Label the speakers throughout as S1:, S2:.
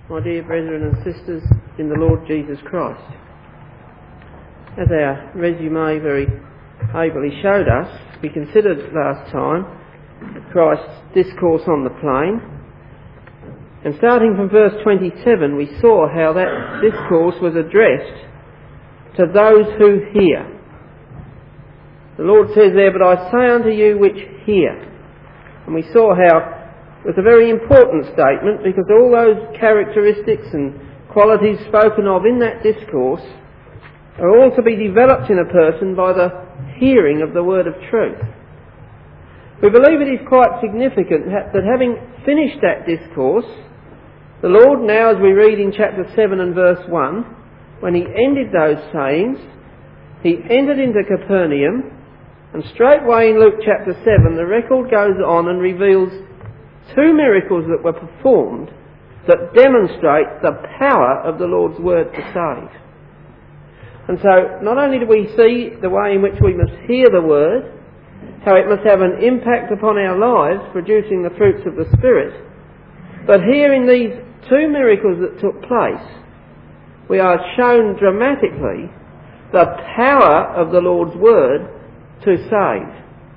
S1: My dear brethren and sisters in the Lord Jesus Christ, as our resume very ably showed us, we considered last time Christ's discourse on the plain, and starting from verse 27 we saw how that discourse was addressed to those who hear. The Lord says there, "But I say unto you which hear." And we saw how it was a very important statement, because all those characteristics and qualities spoken of in that discourse are all to be developed in a person by the hearing of the word of truth. We believe it is quite significant that having finished that discourse, the Lord now, as we read in chapter 7 and verse 1, when he ended those sayings, he entered into Capernaum, and straightway in Luke chapter 7 the record goes on and reveals two miracles that were performed that demonstrate the power of the Lord's word to save. And so not only do we see the way in which we must hear the word, how it must have an impact upon our lives, producing the fruits of the Spirit, but here in these two miracles that took place, we are shown dramatically the power of the Lord's word to save.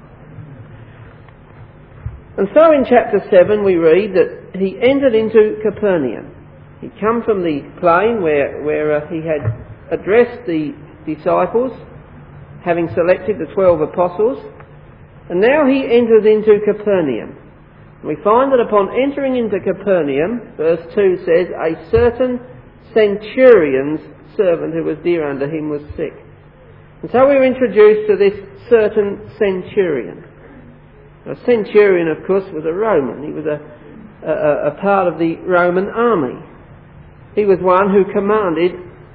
S1: And so in chapter 7 we read that he entered into Capernaum. He'd come from the plain where he had addressed the disciples, having selected the 12 apostles, and now he enters into Capernaum. And we find that upon entering into Capernaum, verse 2 says, a certain centurion's servant who was dear unto him was sick. And so we're introduced to this certain centurion. A centurion, of course, was a Roman. He was a part of the Roman army. He was one who commanded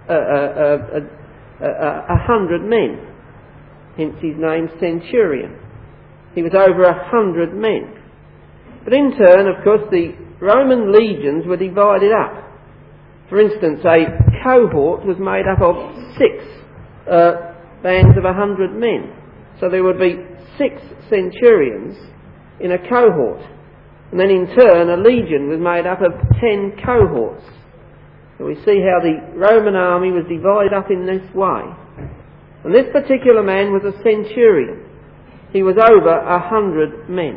S1: 100 men. Hence his name, centurion. He was over 100 men. But in turn, of course, the Roman legions were divided up. For instance, a cohort was made up of 6 bands of 100 men. So there would be 6 centurions in a cohort. And then in turn a legion was made up of 10 cohorts. So we see how the Roman army was divided up in this way. And this particular man was a centurion. He was over 100 men.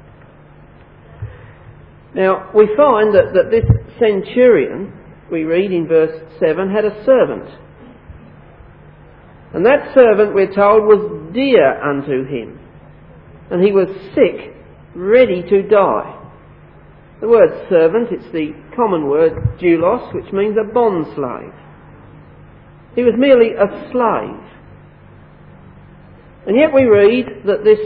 S1: Now we find that this centurion, we read in verse 7, had a servant. And that servant, we're told, was dear unto him. And he was sick, ready to die. The word servant, it's the common word doulos, which means a bond slave. He was merely a slave. And yet we read that this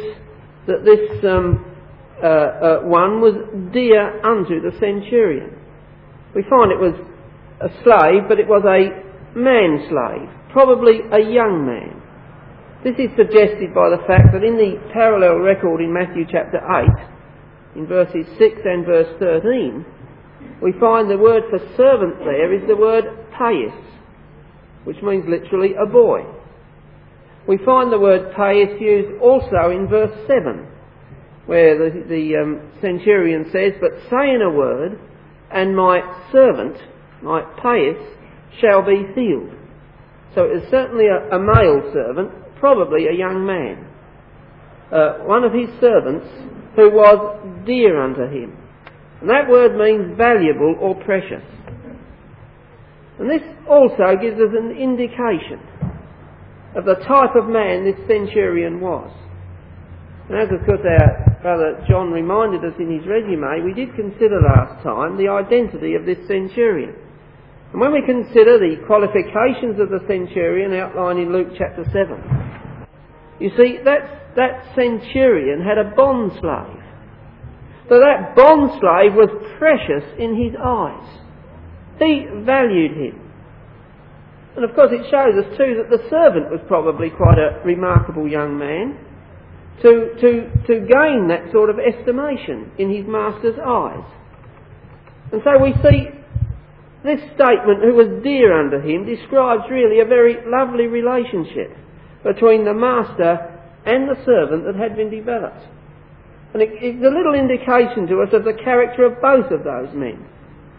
S1: one was dear unto the centurion. We find it was a slave, but it was a man-slave, probably a young man. This is suggested by the fact that in the parallel record in Matthew chapter 8, in verses 6 and verse 13, we find the word for servant there is the word pais, which means literally a boy. We find the word pais used also in verse 7, where the centurion says, "But say in a word, and my servant, my pais, shall be healed." So it is certainly a male servant, probably a young man, one of his servants who was dear unto him. And that word means valuable or precious. And this also gives us an indication of the type of man this centurion was. And as of course our brother John reminded us in his resume, we did consider last time the identity of this centurion. And when we consider the qualifications of the centurion outlined in Luke chapter 7, you see that centurion had a bond slave. So that bond slave was precious in his eyes. He valued him. And of course it shows us too that the servant was probably quite a remarkable young man to gain that sort of estimation in his master's eyes. And so we see this statement, "who was dear unto him," describes really a very lovely relationship between the master and the servant that had been developed. And it's a little indication to us of the character of both of those men.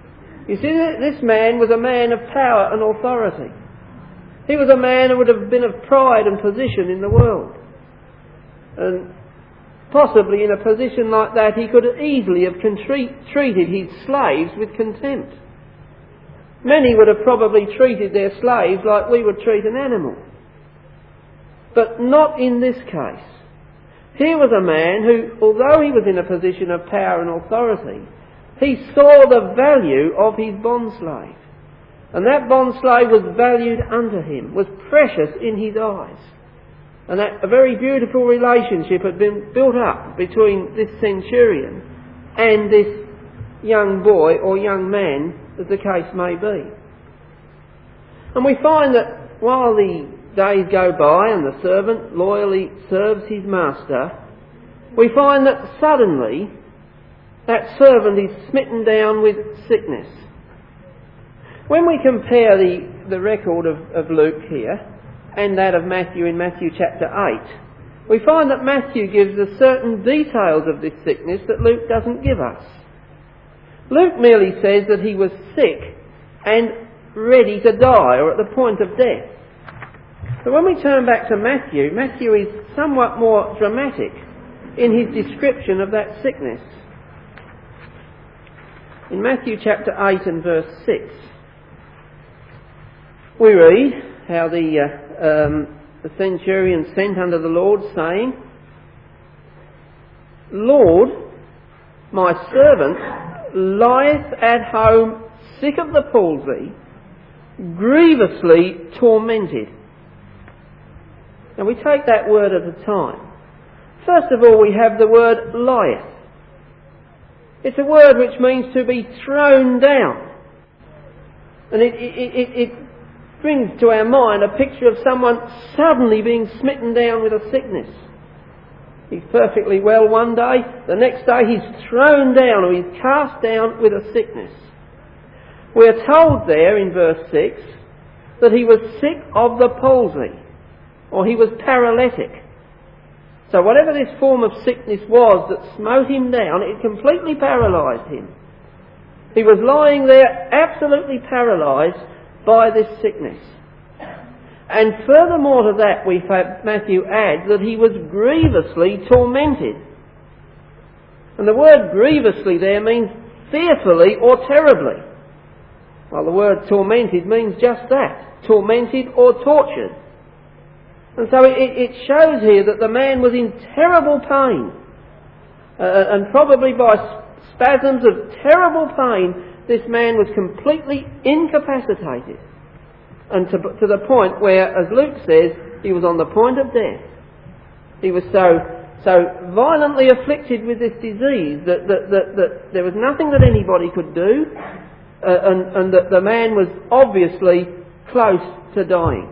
S1: You see, this man was a man of power and authority. He was a man who would have been of pride and position in the world. And possibly in a position like that he could easily have treated his slaves with contempt. Many would have probably treated their slaves like we would treat an animal. But not in this case. Here was a man who, although he was in a position of power and authority, he saw the value of his bondslave. And that bondslave was valued unto him, was precious in his eyes. And that a very beautiful relationship had been built up between this centurion and this young boy or young man, as the case may be. And we find that while the days go by and the servant loyally serves his master, we find that suddenly that servant is smitten down with sickness. When we compare the record of Luke here and that of Matthew in Matthew chapter 8, we find that Matthew gives us certain details of this sickness that Luke doesn't give us. Luke merely says that he was sick and ready to die, or at the point of death. But when we turn back to Matthew, Matthew is somewhat more dramatic in his description of that sickness. In Matthew chapter 8 and verse 6, we read how the centurion sent unto the Lord, saying, Lord, my servant lieth at home sick of the palsy, grievously tormented. Now we take that word at a time. First of all, we have the word lieth. It's a word which means to be thrown down. And it brings to our mind a picture of someone suddenly being smitten down with a sickness. He's perfectly well one day, the next day he's thrown down or he's cast down with a sickness. We are told there in verse 6 that he was sick of the palsy, or he was paralytic. So whatever this form of sickness was that smote him down, it completely paralysed him. He was lying there absolutely paralysed by this sickness. And furthermore to that, Matthew adds that he was grievously tormented. And the word grievously there means fearfully or terribly. Well, the word tormented means just that, tormented or tortured. And so it shows here that the man was in terrible pain. And probably by spasms of terrible pain, this man was completely incapacitated. And to the point where, as Luke says, he was on the point of death. He was so violently afflicted with this disease that there was nothing that anybody could do, and that the man was obviously close to dying.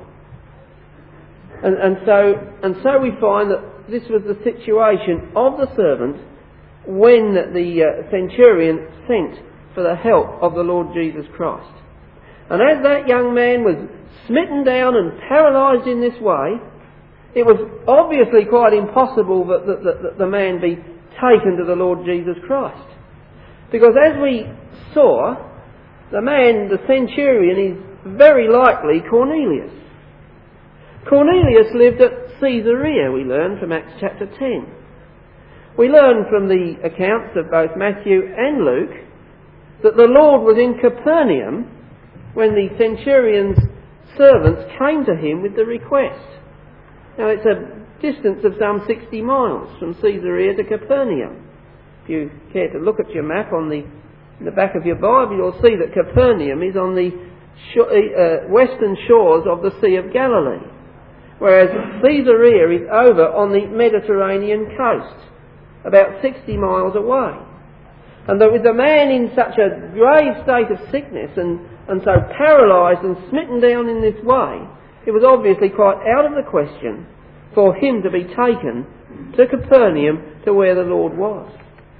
S1: And so we find that this was the situation of the servant when the centurion sent for the help of the Lord Jesus Christ. And as that young man was smitten down and paralysed in this way, it was obviously quite impossible that the man be taken to the Lord Jesus Christ. Because as we saw, the centurion is very likely Cornelius. Cornelius lived at Caesarea, we learn from Acts chapter 10. We learn from the accounts of both Matthew and Luke that the Lord was in Capernaum when the centurion's servants came to him with the request. Now it's a distance of some 60 miles from Caesarea to Capernaum. If you care to look at your map in the back of your Bible, you'll see that Capernaum is on the western shores of the Sea of Galilee, whereas Caesarea is over on the Mediterranean coast, about 60 miles away. And with the man in such a grave state of sickness and so paralysed and smitten down in this way, it was obviously quite out of the question for him to be taken to Capernaum, to where the Lord was.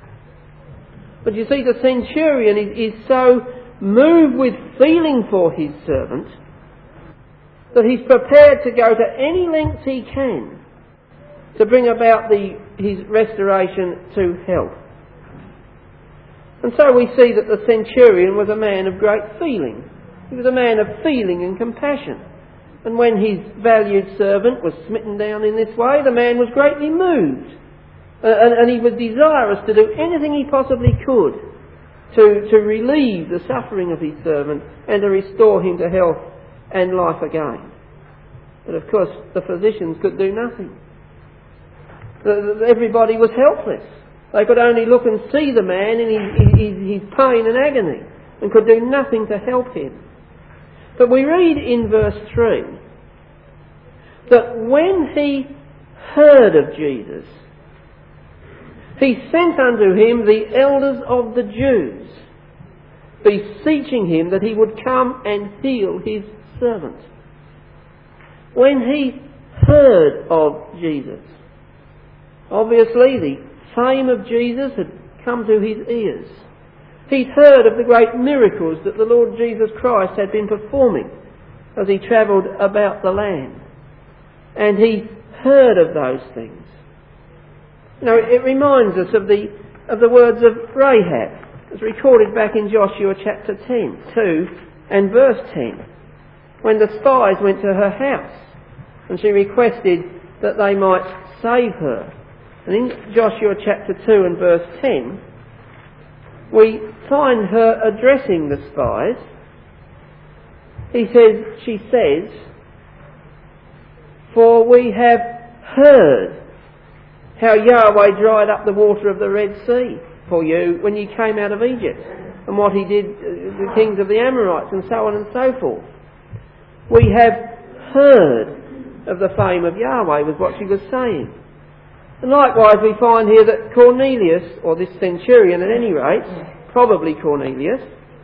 S1: But you see, the centurion is so moved with feeling for his servant that he's prepared to go to any lengths he can to bring about his restoration to health. And so we see that the centurion was a man of great feeling. He was a man of feeling and compassion. And when his valued servant was smitten down in this way, the man was greatly moved. And he was desirous to do anything he possibly could to relieve the suffering of his servant and to restore him to health and life again. But of course, the physicians could do nothing. Everybody was helpless. They could only look and see the man in his pain and agony and could do nothing to help him. But we read in verse 3 that when he heard of Jesus, he sent unto him the elders of the Jews, beseeching him that he would come and heal his servant. When he heard of Jesus, obviously the fame of Jesus had come to his ears. He'd heard of the great miracles that the Lord Jesus Christ had been performing as he travelled about the land. And he heard of those things. Now, it reminds us of the words of Rahab, as recorded back in Joshua chapter 2 and verse 10, when the spies went to her house and she requested that they might save her. And in Joshua chapter 2 and verse 10, we find her addressing the spies. She says, "For we have heard how Yahweh dried up the water of the Red Sea for you when you came out of Egypt, and what he did to the kings of the Amorites, and so on and so forth. We have heard of the fame of Yahweh," was what she was saying. And likewise we find here that Cornelius, or this centurion at any rate, probably Cornelius,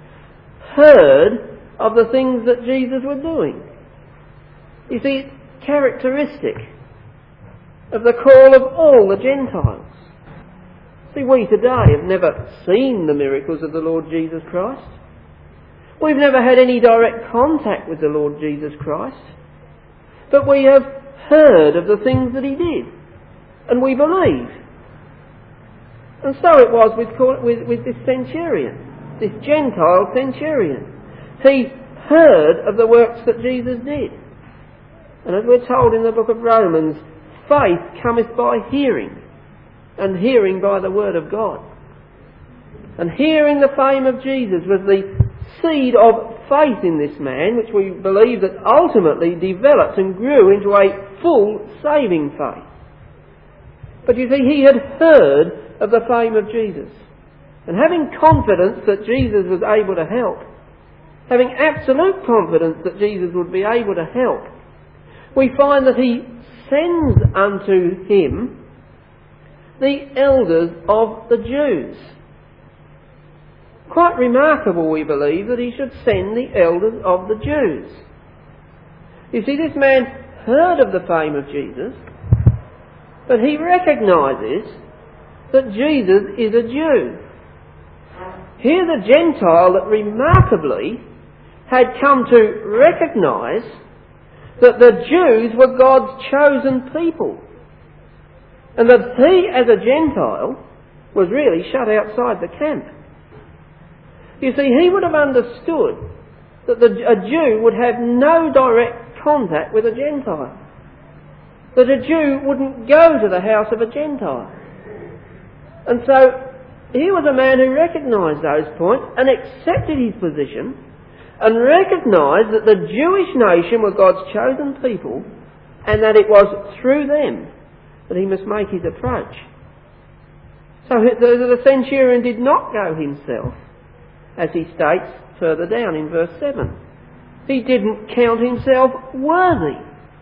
S1: heard of the things that Jesus was doing. You see, it's characteristic of the call of all the Gentiles. See, we today have never seen the miracles of the Lord Jesus Christ. We've never had any direct contact with the Lord Jesus Christ. But we have heard of the things that he did. And we believe. And so it was with this centurion, this Gentile centurion. He heard of the works that Jesus did. And as we're told in the book of Romans, faith cometh by hearing, and hearing by the word of God. And hearing the fame of Jesus was the seed of faith in this man, which we believe that ultimately developed and grew into a full saving faith. But you see, he had heard of the fame of Jesus. And having confidence that Jesus was able to help, having absolute confidence that Jesus would be able to help, we find that he sends unto him the elders of the Jews. Quite remarkable, we believe, that he should send the elders of the Jews. You see, this man heard of the fame of Jesus, but he recognises that Jesus is a Jew. Here the Gentile that remarkably had come to recognise that the Jews were God's chosen people, and that he as a Gentile was really shut outside the camp. You see, he would have understood that a Jew would have no direct contact with a Gentile. That a Jew wouldn't go to the house of a Gentile. And so he was a man who recognised those points and accepted his position and recognised that the Jewish nation were God's chosen people and that it was through them that he must make his approach. So the centurion did not go himself, as he states further down in verse 7. He didn't count himself worthy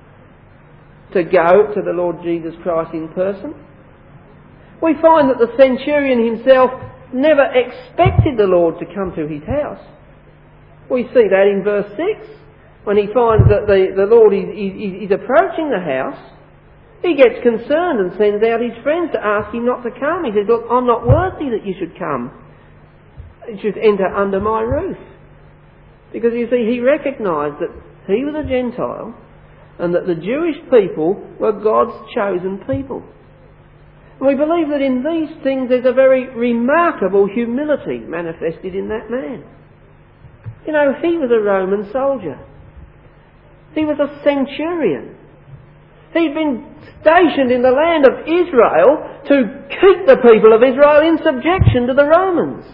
S1: to go to the Lord Jesus Christ in person. We find that the centurion himself never expected the Lord to come to his house. We see that in verse 6, when he finds that the Lord is approaching the house. He gets concerned and sends out his friends to ask him not to come. He says, "Look, I'm not worthy that you should come. You should enter under my roof." Because you see, he recognised that he was a Gentile and that the Jewish people were God's chosen people. And we believe that in these things there's a very remarkable humility manifested in that man. You know, he was a Roman soldier. He was a centurion. He'd been stationed in the land of Israel to keep the people of Israel in subjection to the Romans.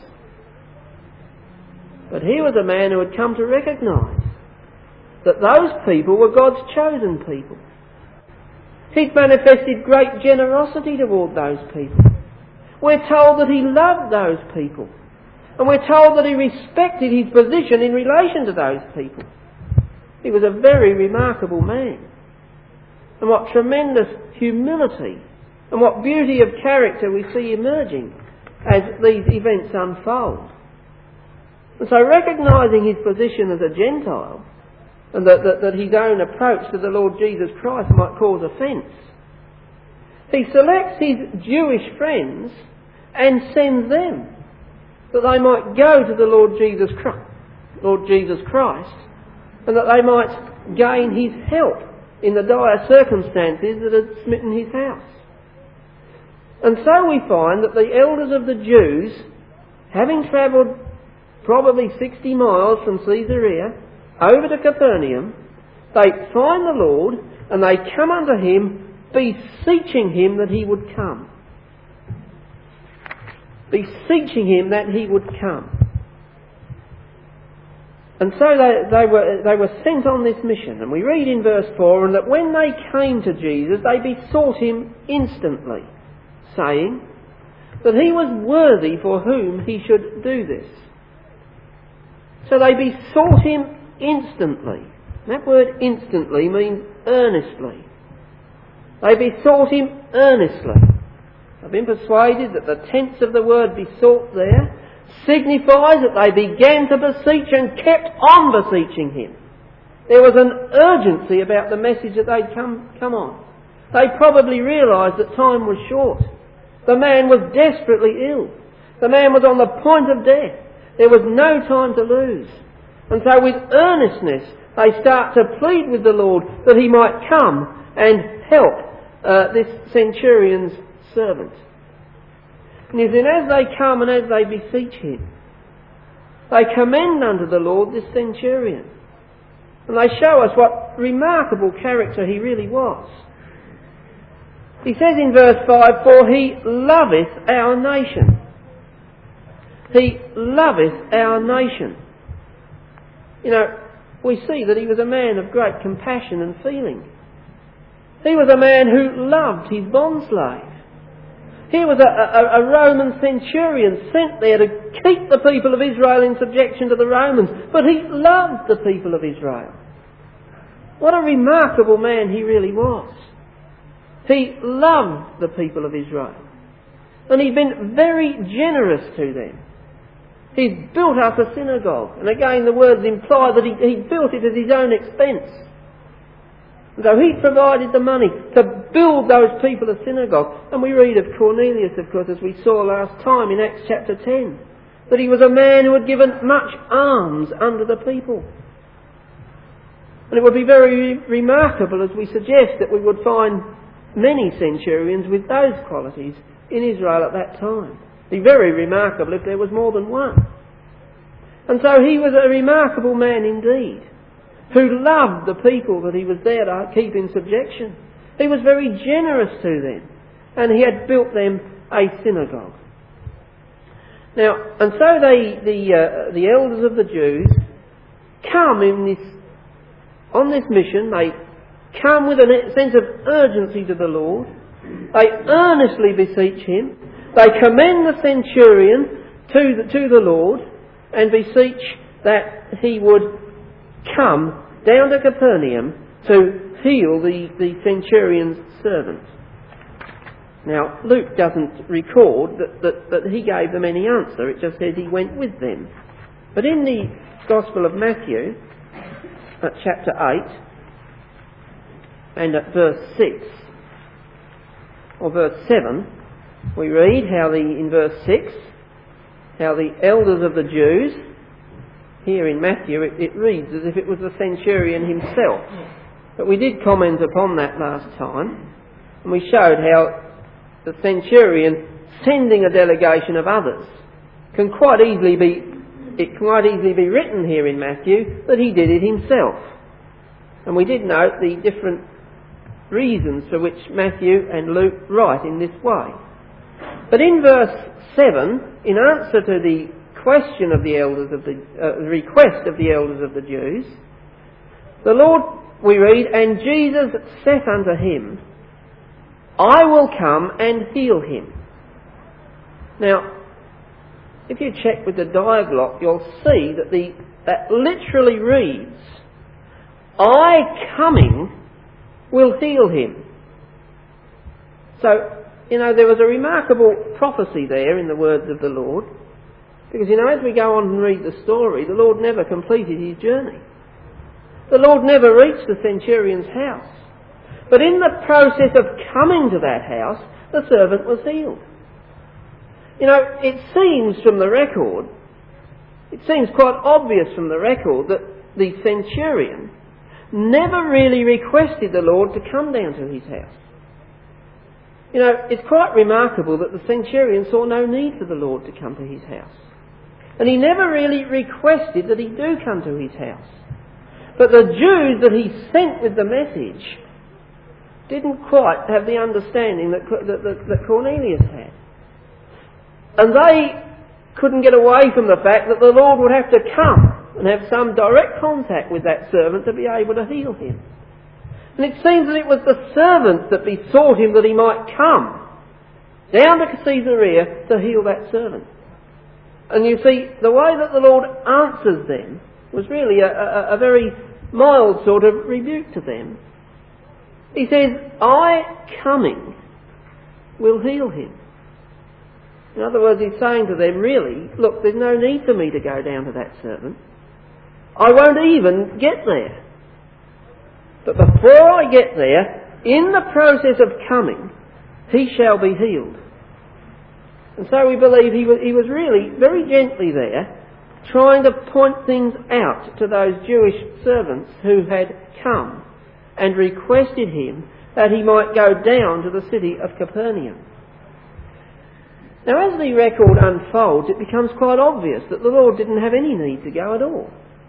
S1: But he was a man who had come to recognise that those people were God's chosen people. He'd manifested great generosity toward those people. We're told that he loved those people. And we're told that he respected his position in relation to those people. He was a very remarkable man. And what tremendous humility and what beauty of character we see emerging as these events unfold. And so recognising his position as a Gentile, and that his own approach to the Lord Jesus Christ might cause offence, he selects his Jewish friends and sends them that they might go to the Lord Jesus Christ, and that they might gain his help in the dire circumstances that had smitten his house. And so we find that the elders of the Jews, having travelled probably 60 miles from Caesarea over to Capernaum, they find the Lord and they come unto him, beseeching him that he would come. Beseeching him that he would come. And so they were sent on this mission. And we read in verse 4, and that when they came to Jesus, they besought him instantly, saying that he was worthy for whom he should do this. So they besought him instantly. That word instantly means earnestly. They besought him earnestly. I've been persuaded that the tense of the word besought there signifies that they began to beseech and kept on beseeching him. There was an urgency about the message that they'd come on. They probably realised that time was short. The man was desperately ill. The man was on the point of death. There was no time to lose. And so with earnestness they start to plead with the Lord that he might come and help this centurion's servant. And then as they come and as they beseech him, they commend unto the Lord this centurion. And they show us what remarkable character he really was. He says in verse 5, for he loveth our nation. He loveth our nation. You know, we see that he was a man of great compassion and feeling. He was a man who loved his bondslave. He was a Roman centurion sent there to keep the people of Israel in subjection to the Romans, but he loved the people of Israel. What a remarkable man he really was. He loved the people of Israel, and he'd been very generous to them. He'd built up a synagogue, and again the words imply that he built it at his own expense. So he provided the money to build those people a synagogue. And we read of Cornelius, of course, as we saw last time in Acts chapter 10, that he was a man who had given much alms unto the people. And it would be very remarkable, as we suggest, that we would find many centurions with those qualities in Israel at that time. It would be very remarkable if there was more than one. And so he was a remarkable man indeed, who loved the people that he was there to keep in subjection. He was very generous to them, and he had built them a synagogue. Now, and so the elders of the Jews come on this mission. They come with a sense of urgency to the Lord. They earnestly beseech him. They commend the centurion to the Lord and beseech that he would come down to Capernaum to heal the centurion's servant. Now, Luke doesn't record that he gave them any answer. It just says he went with them. But in the Gospel of Matthew, at chapter 8, and at verse 6, or verse 7, we read in verse 6, how the elders of the Jews, here in Matthew it reads as if it was the centurion himself. But we did comment upon that last time, and we showed how the centurion sending a delegation of others can quite easily be written here in Matthew that he did it himself. And we did note the different reasons for which Matthew and Luke write in this way. But in verse 7, in answer to the question of the elders of the request of the elders of the Jews, the Lord, we read, "And Jesus saith unto him, I will come and heal him." Now, if you check with the diaglott, you'll see that literally reads, "I coming will heal him." So, there was a remarkable prophecy there in the words of the Lord, because, as we go on and read the story, the Lord never completed his journey. The Lord never reached the centurion's house. But in the process of coming to that house, the servant was healed. It seems from the record, it seems quite obvious from the record that the centurion never really requested the Lord to come down to his house. It's quite remarkable that the centurion saw no need for the Lord to come to his house. And he never really requested that he do come to his house. But the Jews that he sent with the message didn't quite have the understanding that Cornelius had. And they couldn't get away from the fact that the Lord would have to come and have some direct contact with that servant to be able to heal him. And it seems that it was the servant that besought him that he might come down to Caesarea to heal that servant. And you see, the way that the Lord answers them was really a very mild sort of rebuke to them. He says, "I coming will heal him." In other words, he's saying to them, really, look, there's no need for me to go down to that servant. I won't even get there. But before I get there, in the process of coming, he shall be healed. And so we believe he was really very gently there, trying to point things out to those Jewish servants who had come and requested him that he might go down to the city of Capernaum. Now, as the record unfolds, it becomes quite obvious that the Lord didn't have any need to go at all.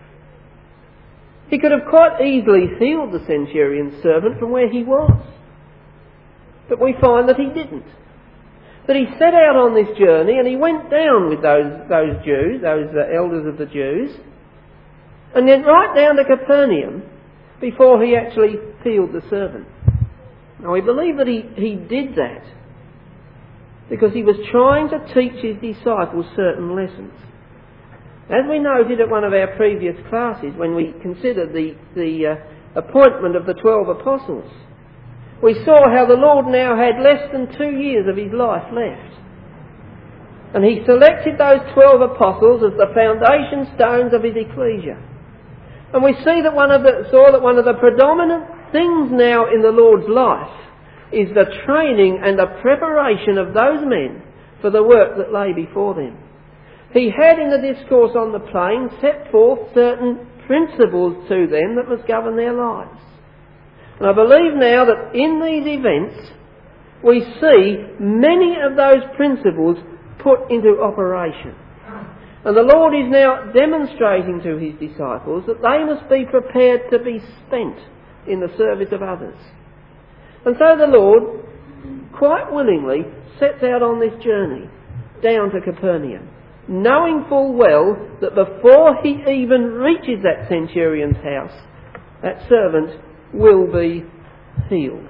S1: He could have quite easily healed the centurion's servant from where he was. But we find that he didn't. That he set out on this journey and he went down with those Jews, those elders of the Jews, and then right down to Capernaum before he actually healed the servant. Now, we believe that he did that because he was trying to teach his disciples certain lessons. As we noted at one of our previous classes when we considered the appointment of the 12 apostles, we saw how the Lord now had less than 2 years of his life left. And he selected those 12 apostles as the foundation stones of his ecclesia. And we see that one of the predominant things now in the Lord's life is the training and the preparation of those men for the work that lay before them. He had in the discourse on the plain set forth certain principles to them that must govern their lives. And I believe now that in these events we see many of those principles put into operation. And the Lord is now demonstrating to his disciples that they must be prepared to be spent in the service of others. And so the Lord, quite willingly, sets out on this journey down to Capernaum, knowing full well that before he even reaches that centurion's house, that servant will be healed.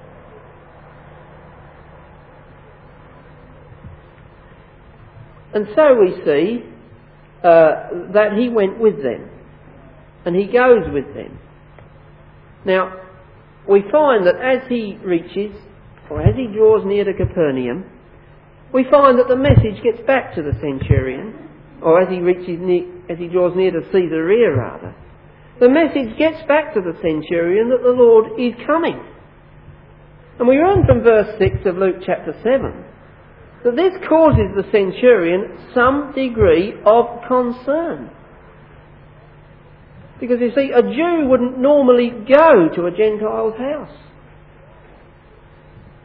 S1: And so we see that he went with them, and he goes with them. Now, we find that as he reaches, or as he draws near to Capernaum, we find that the message gets back to the centurion, or as he draws near to Caesarea rather, the message gets back to the centurion that the Lord is coming. And we learn from verse 6 of Luke chapter 7 that this causes the centurion some degree of concern. Because you see, a Jew wouldn't normally go to a Gentile's house.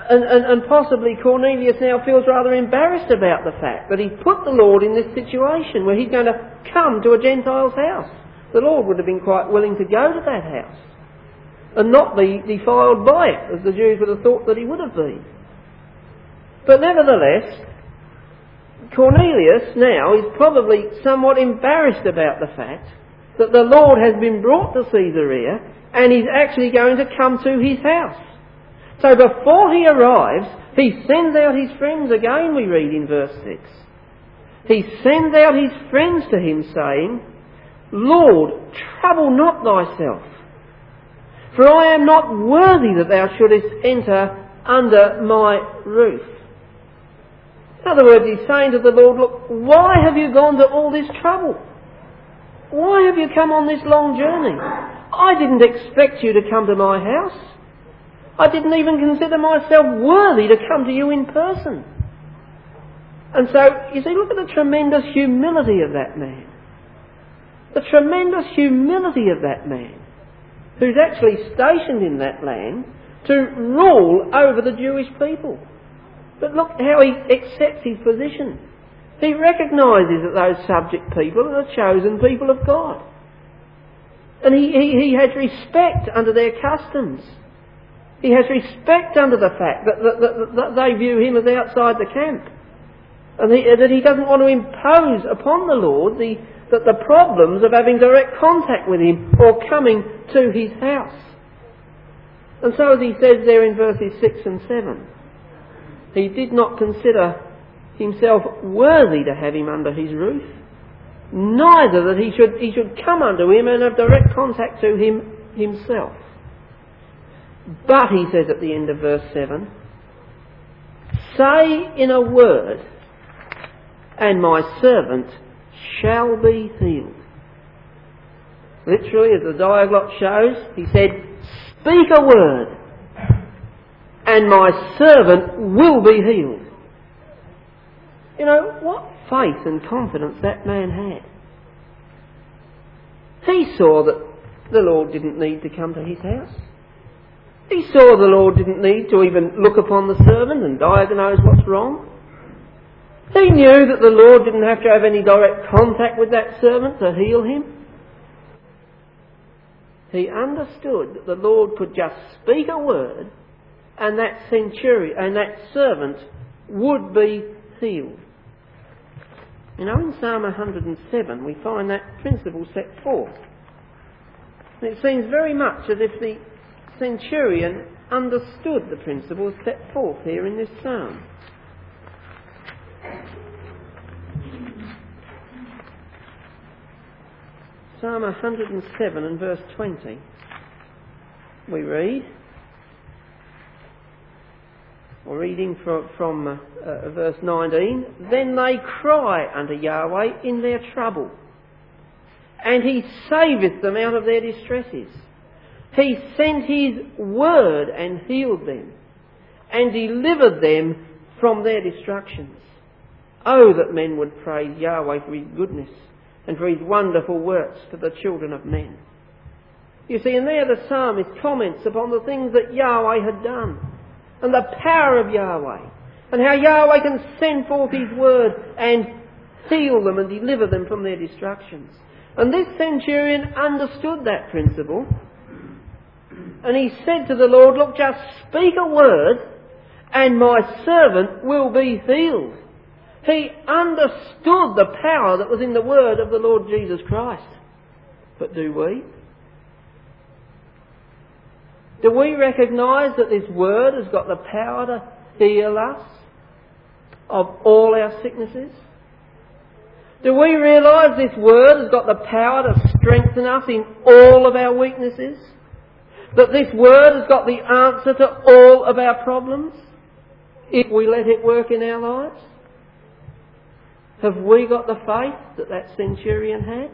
S1: And possibly Cornelius now feels rather embarrassed about the fact that he put the Lord in this situation where he's going to come to a Gentile's house. The Lord would have been quite willing to go to that house and not be defiled by it, as the Jews would have thought that he would have been. But nevertheless, Cornelius now is probably somewhat embarrassed about the fact that the Lord has been brought to Caesarea and he's actually going to come to his house. So before he arrives, he sends out his friends again, we read in verse 6. He sends out his friends to him, saying, Lord, trouble not thyself, for I am not worthy that thou shouldest enter under my roof. In other words, he's saying to the Lord, look, why have you gone to all this trouble? Why have you come on this long journey? I didn't expect you to come to my house. I didn't even consider myself worthy to come to you in person. And so, you see, look at the tremendous humility of that man. The tremendous humility of that man, who's actually stationed in that land to rule over the Jewish people. But look how he accepts his position. He recognises that those subject people are the chosen people of God. And he has respect under their customs. He has respect under the fact that they view him as outside the camp. And that he doesn't want to impose upon the Lord the problems of having direct contact with him or coming to his house. And so as he says there in verses 6 and 7, he did not consider himself worthy to have him under his roof, neither that he should come unto him and have direct contact to him himself. But, he says at the end of verse 7, say in a word, and my servant shall be healed. Literally, as the diaglott shows, he said, speak a word, and my servant will be healed. You know, what faith and confidence that man had. He saw that the Lord didn't need to come to his house. He saw the Lord didn't need to even look upon the servant and diagnose what's wrong. He knew that the Lord didn't have to have any direct contact with that servant to heal him. He understood that the Lord could just speak a word and that centurion and that servant would be healed. You know, in Psalm 107 we find that principle set forth. And it seems very much as if the centurion understood the principle set forth here in this psalm. Psalm 107 and verse 20 we read, or reading from verse 19, then they cry unto Yahweh in their trouble, and he saveth them out of their distresses. He sent his word and healed them, and delivered them from their destructions. Oh, that men would praise Yahweh for his goodness and for his wonderful works to the children of men. You see, and there the psalmist comments upon the things that Yahweh had done, and the power of Yahweh, and how Yahweh can send forth his word and heal them and deliver them from their destructions. And this centurion understood that principle. And he said to the Lord, look, just speak a word and my servant will be healed. He understood the power that was in the word of the Lord Jesus Christ. But do we? Do we recognise that this word has got the power to heal us of all our sicknesses? Do we realise this word has got the power to strengthen us in all of our weaknesses? That this word has got the answer to all of our problems, if we let it work in our lives? Have we got the faith that centurion had?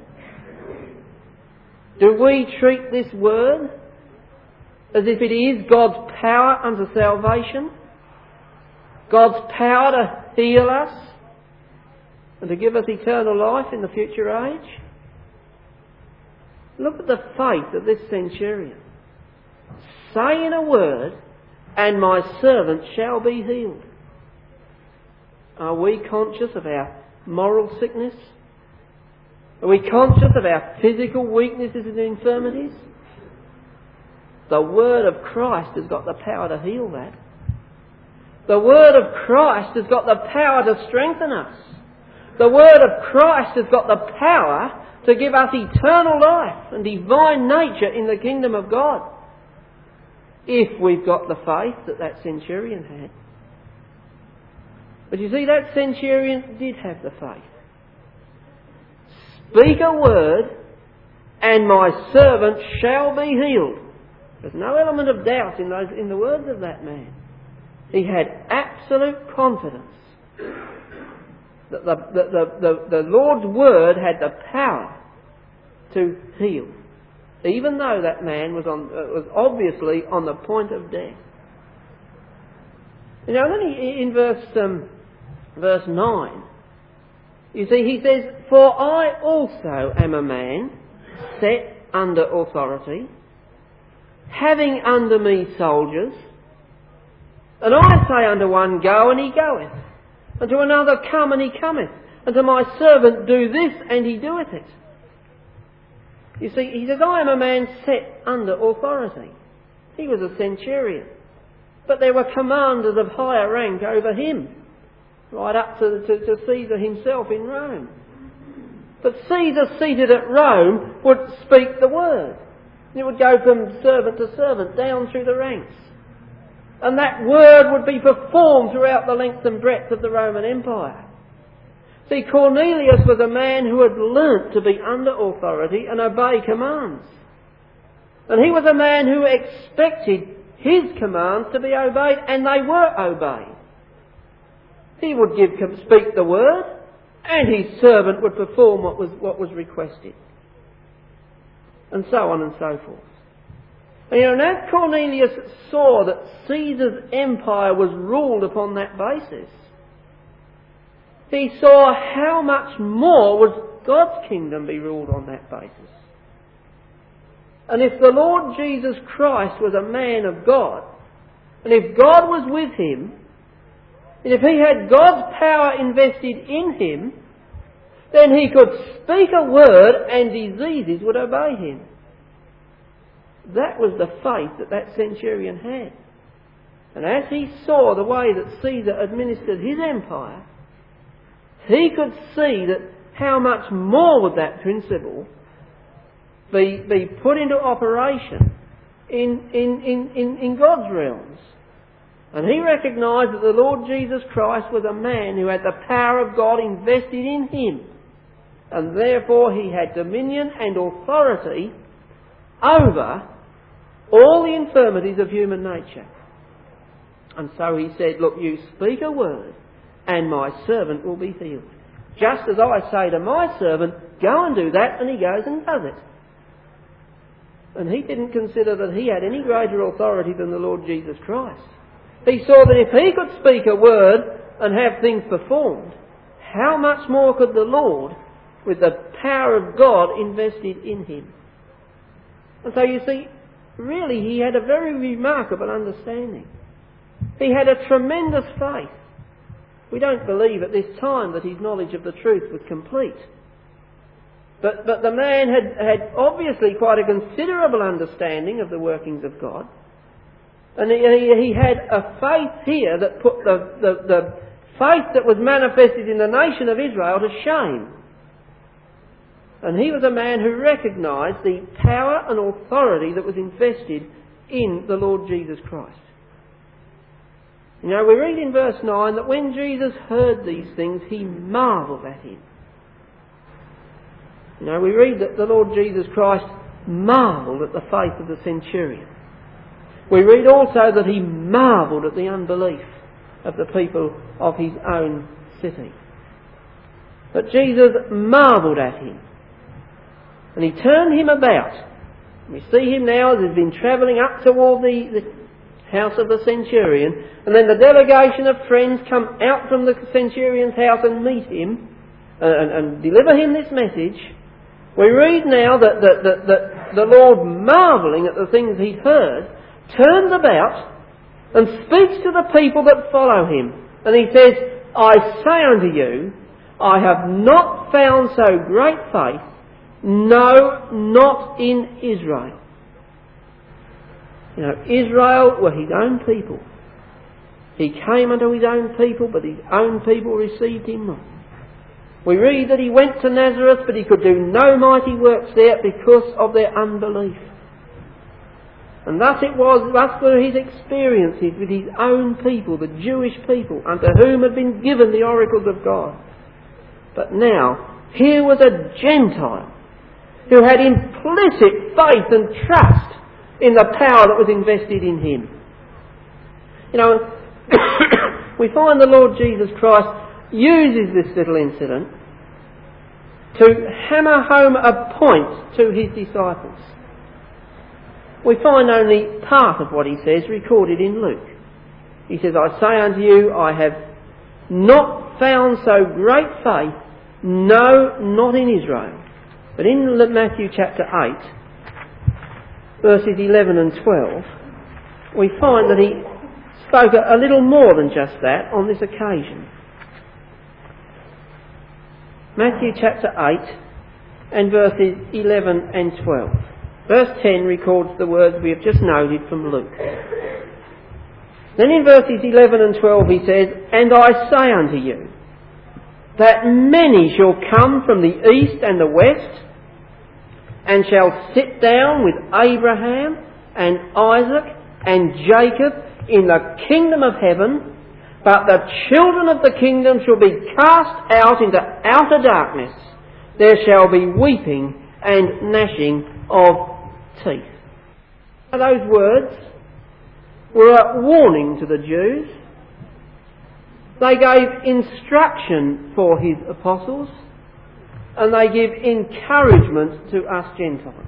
S1: Do we treat this word as if it is God's power unto salvation? God's power to heal us and to give us eternal life in the future age? Look at the faith of this centurion. Say in a word, and my servant shall be healed. Are we conscious of our moral sickness? Are we conscious of our physical weaknesses and infirmities? The Word of Christ has got the power to heal that. The Word of Christ has got the power to strengthen us. The Word of Christ has got the power to give us eternal life and divine nature in the kingdom of God. If we've got the faith that that centurion had. But you see, that centurion did have the faith. Speak a word and my servant shall be healed. There's no element of doubt in the words of that man. He had absolute confidence that the Lord's word had the power to heal, even though that man was obviously on the point of death. You know, then in verse 9, you see, he says, "For I also am a man set under authority, having under me soldiers, and I say unto one, Go, and he goeth, and to another, Come, and he cometh, and to my servant, Do this, and he doeth it." You see, he says, I am a man set under authority. He was a centurion. But there were commanders of higher rank over him, right up to Caesar himself in Rome. But Caesar, seated at Rome, would speak the word. It would go from servant to servant, down through the ranks. And that word would be performed throughout the length and breadth of the Roman Empire. See, Cornelius was a man who had learnt to be under authority and obey commands. And he was a man who expected his commands to be obeyed, and they were obeyed. He would speak the word, and his servant would perform what was requested. And so on and so forth. And as Cornelius saw that Caesar's empire was ruled upon that basis, he saw how much more would God's kingdom be ruled on that basis. And if the Lord Jesus Christ was a man of God, and if God was with him, and if he had God's power invested in him, then he could speak a word and diseases would obey him. That was the faith that centurion had. And as he saw the way that Caesar administered his empire, he could see that how much more would that principle be put into operation in God's realms. And he recognised that the Lord Jesus Christ was a man who had the power of God invested in him. And therefore he had dominion and authority over all the infirmities of human nature. And so he said, look, you speak a word and my servant will be healed. Just as I say to my servant, go and do that, and he goes and does it. And he didn't consider that he had any greater authority than the Lord Jesus Christ. He saw that if he could speak a word and have things performed, how much more could the Lord, with the power of God invested in him? And so you see, really he had a very remarkable understanding. He had a tremendous faith. We don't believe at this time that his knowledge of the truth was complete. But the man had obviously quite a considerable understanding of the workings of God. And he had a faith here that put the faith that was manifested in the nation of Israel to shame. And he was a man who recognised the power and authority that was invested in the Lord Jesus Christ. You know, we read in verse 9 that when Jesus heard these things, he marvelled at him. You know, we read that the Lord Jesus Christ marvelled at the faith of the centurion. We read also that he marvelled at the unbelief of the people of his own city. But Jesus marvelled at him. And he turned him about. We see him now as he's been travelling up toward the house of the centurion, and then the delegation of friends come out from the centurion's house and meet him and deliver him this message. We read now that the Lord, marvelling at the things he'd heard, turned about and speaks to the people that follow him. And he says, I say unto you, I have not found so great faith, no, not in Israel. You know, Israel were his own people. He came unto his own people, but his own people received him not. We read that he went to Nazareth, but he could do no mighty works there because of their unbelief. And thus were his experiences with his own people, the Jewish people, unto whom had been given the oracles of God. But now, here was a Gentile who had implicit faith and trust in the power that was invested in him. You know, we find the Lord Jesus Christ uses this little incident to hammer home a point to his disciples. We find only part of what he says recorded in Luke. He says, I say unto you, I have not found so great faith, no, not in Israel. But in Matthew chapter 8, verses 11 and 12, we find that he spoke a little more than just that on this occasion. Matthew chapter 8 and verses 11 and 12. Verse 10 records the words we have just noted from Luke. Then in verses 11 and 12 he says, And I say unto you, that many shall come from the east and the west, and shall sit down with Abraham and Isaac and Jacob in the kingdom of heaven, but the children of the kingdom shall be cast out into outer darkness. There shall be weeping and gnashing of teeth. Now, those words were a warning to the Jews. They gave instruction for his apostles, and they give encouragement to us Gentiles.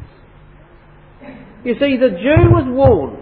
S1: You see, the Jew was warned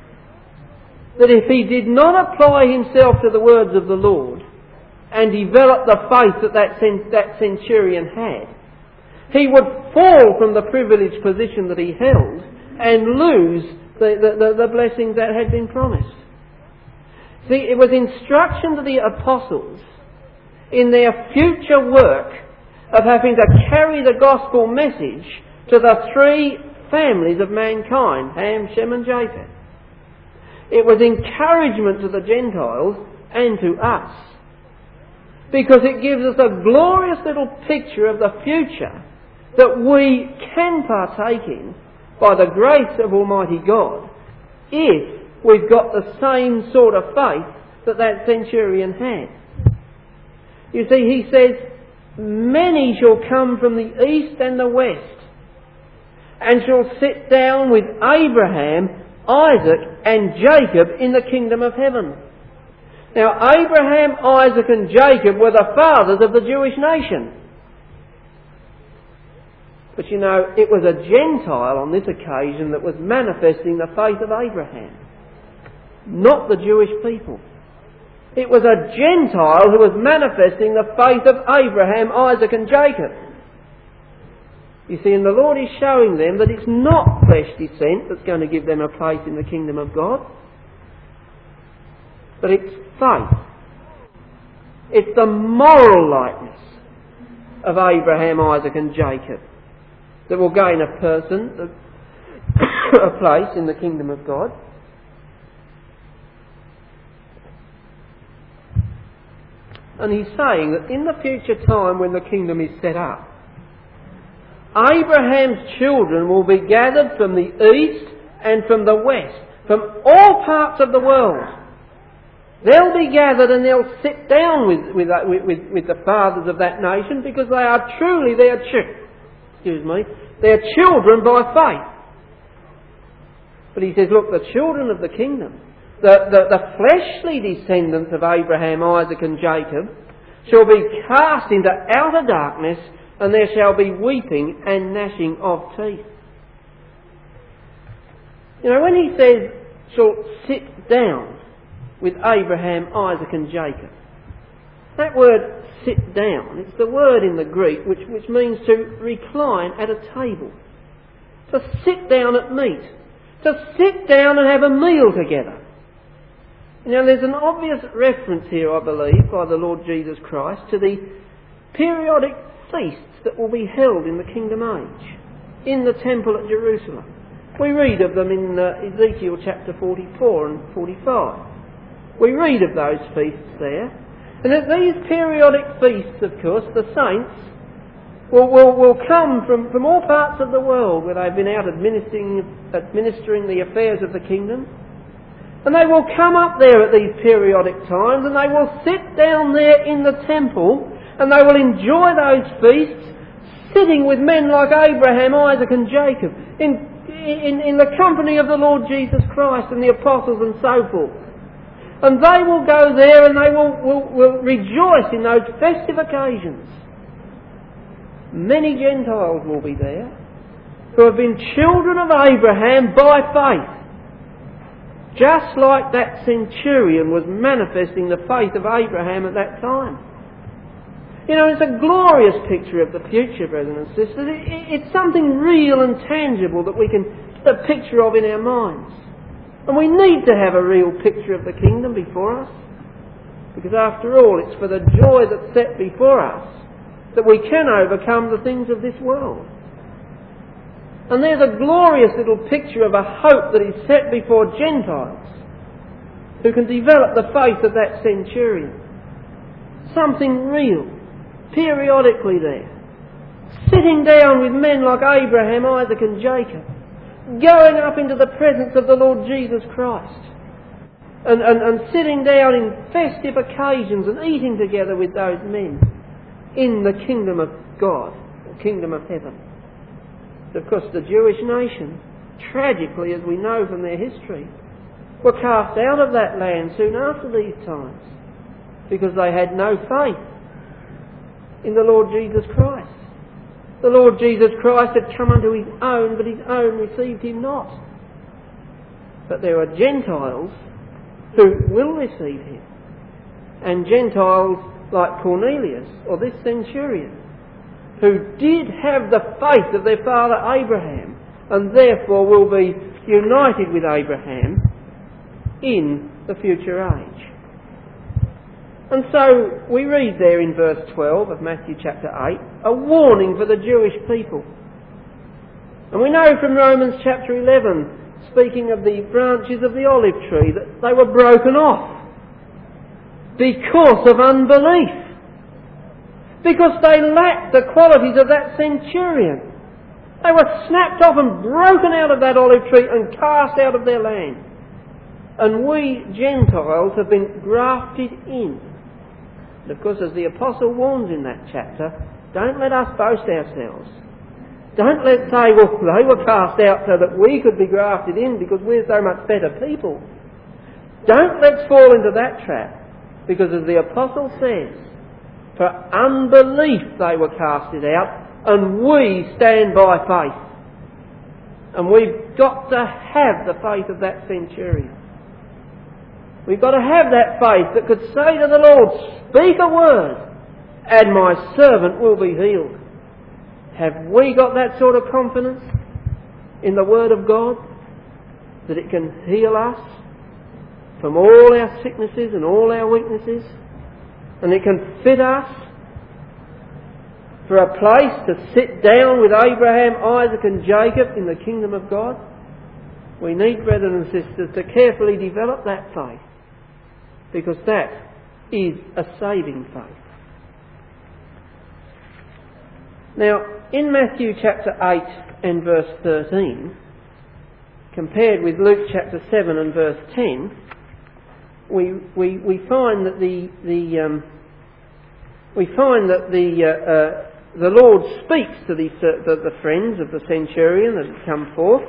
S1: that if he did not apply himself to the words of the Lord and develop the faith that centurion had, he would fall from the privileged position that he held and lose the blessings that had been promised. See, it was instruction to the apostles in their future work of having to carry the gospel message to the three families of mankind, Ham, Shem and Japheth. It was encouragement to the Gentiles and to us, because it gives us a glorious little picture of the future that we can partake in by the grace of Almighty God if we've got the same sort of faith that centurion had. You see, he says, many shall come from the east and the west, and shall sit down with Abraham, Isaac and Jacob in the kingdom of heaven. Now, Abraham, Isaac and Jacob were the fathers of the Jewish nation. But you know, it was a Gentile on this occasion that was manifesting the faith of Abraham, not the Jewish people. It was a Gentile who was manifesting the faith of Abraham, Isaac and Jacob. You see, and the Lord is showing them that it's not flesh descent that's going to give them a place in the kingdom of God, but it's faith. It's the moral likeness of Abraham, Isaac and Jacob that will gain a person a place in the kingdom of God. And he's saying that in the future time when the kingdom is set up, Abraham's children will be gathered from the east and from the west, from all parts of the world. They'll be gathered and they'll sit down with the fathers of that nation, because they are truly their children by faith. But he says, look, the children of the kingdom, the fleshly descendants of Abraham, Isaac and Jacob, shall be cast into outer darkness, and there shall be weeping and gnashing of teeth. You know, when he says, shall sit down with Abraham, Isaac and Jacob, that word sit down, it's the word in the Greek which means to recline at a table, to sit down at meat, to sit down and have a meal together. Now there's an obvious reference here, I believe, by the Lord Jesus Christ to the periodic feasts that will be held in the Kingdom Age in the temple at Jerusalem. We read of them in Ezekiel chapter 44 and 45. We read of those feasts there. And at these periodic feasts, of course, the saints will come from all parts of the world where they've been out administering the affairs of the kingdom. And they will come up there at these periodic times and they will sit down there in the temple and they will enjoy those feasts sitting with men like Abraham, Isaac and Jacob in the company of the Lord Jesus Christ and the apostles and so forth. And they will go there and they will rejoice in those festive occasions. Many Gentiles will be there who have been children of Abraham by faith. Just like that centurion was manifesting the faith of Abraham at that time. You know, it's a glorious picture of the future, brothers and sisters. It's something real and tangible that we can get a picture of in our minds. And we need to have a real picture of the kingdom before us. Because after all, it's for the joy that's set before us that we can overcome the things of this world. And there's a glorious little picture of a hope that is set before Gentiles who can develop the faith of that centurion. Something real, periodically there. Sitting down with men like Abraham, Isaac and Jacob. Going up into the presence of the Lord Jesus Christ. And sitting down in festive occasions and eating together with those men in the kingdom of God, the kingdom of heaven. Of course, the Jewish nation, tragically as we know from their history, were cast out of that land soon after these times because they had no faith in the Lord Jesus Christ. The Lord Jesus Christ had come unto his own, but his own received him not. But there are Gentiles who will receive him. And Gentiles like Cornelius or this centurion who did have the faith of their father Abraham and therefore will be united with Abraham in the future age. And so we read there in verse 12 of Matthew chapter 8 a warning for the Jewish people. And we know from Romans chapter 11, speaking of the branches of the olive tree, that they were broken off because of unbelief. Because they lacked the qualities of that centurion. They were snapped off and broken out of that olive tree and cast out of their land. And we Gentiles have been grafted in. And of course, as the apostle warns in that chapter, don't let us boast ourselves. Don't let's say, well, they were cast out so that we could be grafted in because we're so much better people. Don't let's fall into that trap. Because as the apostle says, for unbelief they were casted out, and we stand by faith. And we've got to have the faith of that centurion. We've got to have that faith that could say to the Lord, speak a word, and my servant will be healed. Have we got that sort of confidence in the Word of God, that it can heal us from all our sicknesses and all our weaknesses? And it can fit us for a place to sit down with Abraham, Isaac and Jacob in the kingdom of God? We need, brothers and sisters, to carefully develop that faith, because that is a saving faith. Now, in Matthew chapter 8 and verse 13, compared with Luke chapter 7 and verse 10, we find that the Lord speaks to the friends of the centurion that had come forth.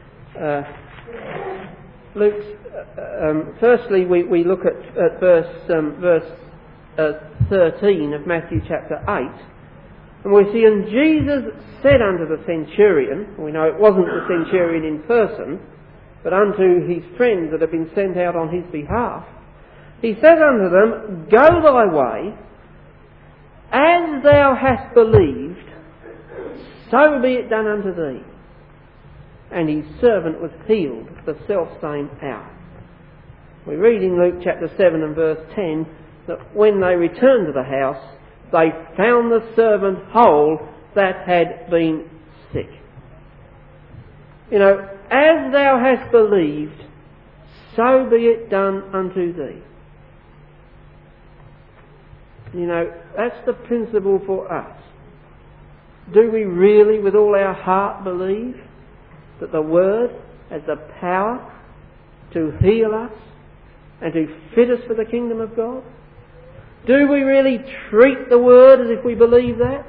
S1: Firstly, we look at verse 13 of Matthew chapter 8, and we see, and Jesus said unto the centurion, we know it wasn't the centurion in person, but unto his friends that had been sent out on his behalf, he said unto them, go thy way, as thou hast believed, so be it done unto thee. And his servant was healed the selfsame hour. We read in Luke chapter 7 and verse 10 that when they returned to the house, they found the servant whole that had been sick. You know, as thou hast believed, so be it done unto thee. You know, that's the principle for us. Do we really with all our heart believe that the Word has the power to heal us and to fit us for the kingdom of God? Do we really treat the Word as if we believe that?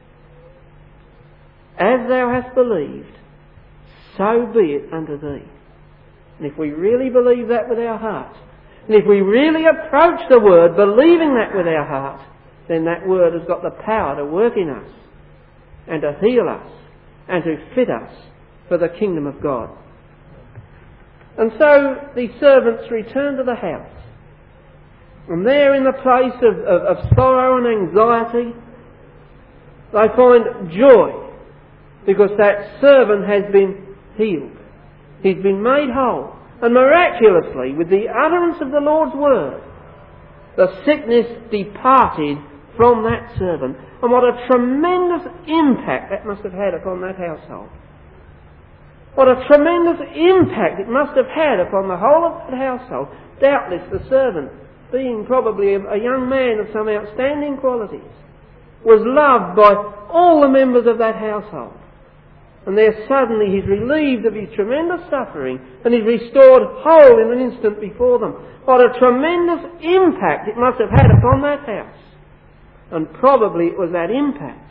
S1: As thou hast believed, so be it unto thee. And if we really believe that with our heart, and if we really approach the Word believing that with our heart, then that Word has got the power to work in us and to heal us and to fit us for the kingdom of God. And so the servants return to the house. And there in the place of sorrow and anxiety, they find joy because that servant has been healed. He's been made whole. And miraculously, with the utterance of the Lord's word, the sickness departed from that servant. And what a tremendous impact that must have had upon that household. What a tremendous impact it must have had upon the whole of that household. Doubtless the servant, being probably a young man of some outstanding qualities, was loved by all the members of that household. And there suddenly he's relieved of his tremendous suffering and he's restored whole in an instant before them. What a tremendous impact it must have had upon that house. And probably it was that impact,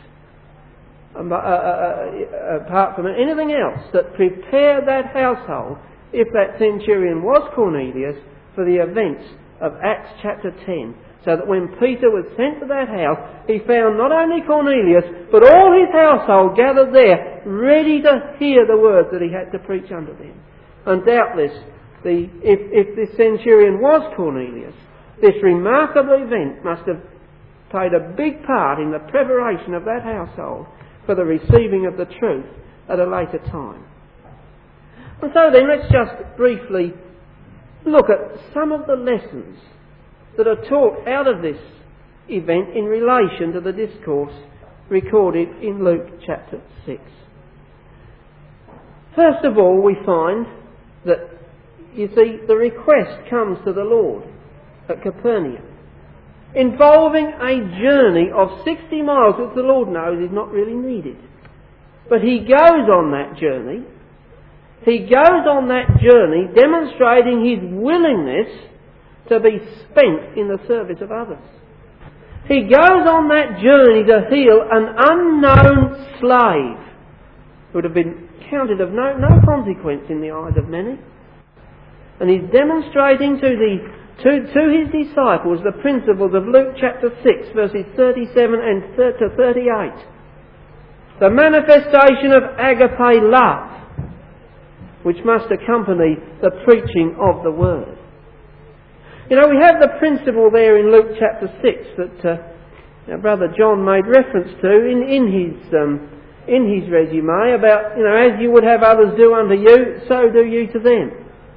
S1: apart from anything else, that prepared that household, if that centurion was Cornelius, for the events of Acts chapter 10. So that when Peter was sent to that house, he found not only Cornelius, but all his household gathered there, ready to hear the words that he had to preach unto them. And doubtless, if this centurion was Cornelius, this remarkable event must have played a big part in the preparation of that household for the receiving of the truth at a later time. And so then, let's just briefly look at some of the lessons that are taught out of this event in relation to the discourse recorded in Luke chapter 6. First of all, we find that, you see, the request comes to the Lord at Capernaum, involving a journey of 60 miles, which the Lord knows is not really needed. But he goes on that journey. He goes on that journey demonstrating his willingness to be spent in the service of others. He goes on that journey to heal an unknown slave who would have been counted of no consequence in the eyes of many. And he's demonstrating to his disciples the principles of Luke chapter 6 verses 37 and to 38. The manifestation of agape love which must accompany the preaching of the word. You know, we have the principle there in Luke chapter 6 that Brother John made reference to in his resume about, you know, as you would have others do unto you, so do you to them.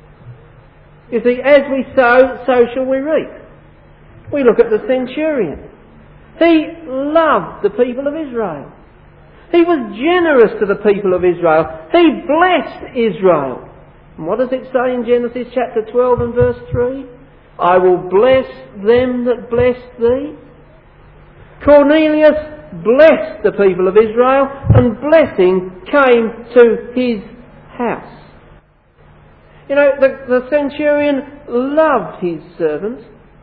S1: You see, as we sow, so shall we reap. We look at the centurion. He loved the people of Israel. He was generous to the people of Israel. He blessed Israel. And what does it say in Genesis chapter 12 and verse 3? I will bless them that bless thee. Cornelius blessed the people of Israel, and blessing came to his house. You know, the centurion loved his servant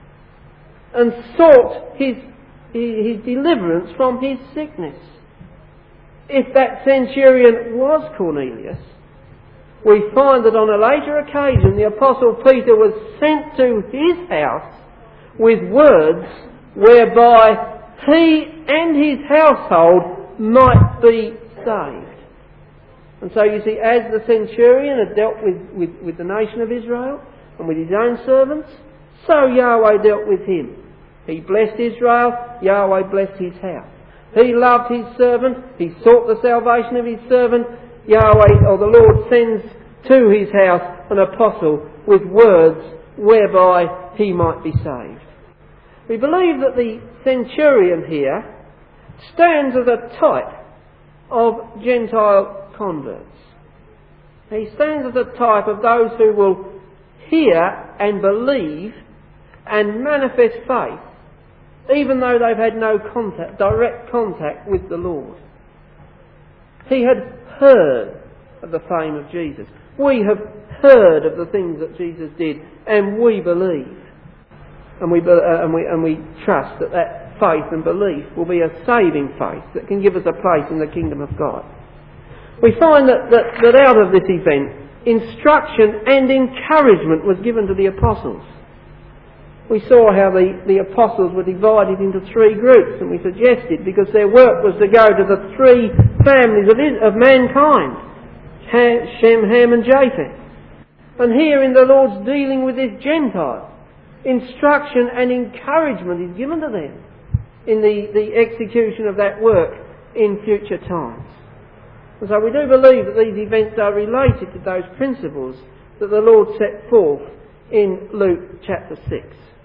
S1: and sought his deliverance from his sickness. If that centurion was Cornelius, we find that on a later occasion the Apostle Peter was sent to his house with words whereby he and his household might be saved. And so you see, as the centurion had dealt with the nation of Israel and with his own servants, so Yahweh dealt with him. He blessed Israel, Yahweh blessed his house. He loved his servant, he sought the salvation of his servant, Yahweh, or the Lord, sends to his house an apostle with words whereby he might be saved. We believe that the centurion here stands as a type of Gentile converts. He stands as a type of those who will hear and believe and manifest faith, even though they've had no direct contact with the Lord. He had heard of the fame of Jesus. We have heard of the things that Jesus did, and we believe. And we trust that that faith and belief will be a saving faith that can give us a place in the kingdom of God. We find that out of this event, instruction and encouragement was given to the apostles. We saw how the apostles were divided into three groups, and we suggested because their work was to go to the three families of mankind, Shem, Ham and Japheth. And here in the Lord's dealing with this Gentile, instruction and encouragement is given to them in the execution of that work in future times. And so we do believe that these events are related to those principles that the Lord set forth in Luke chapter 6.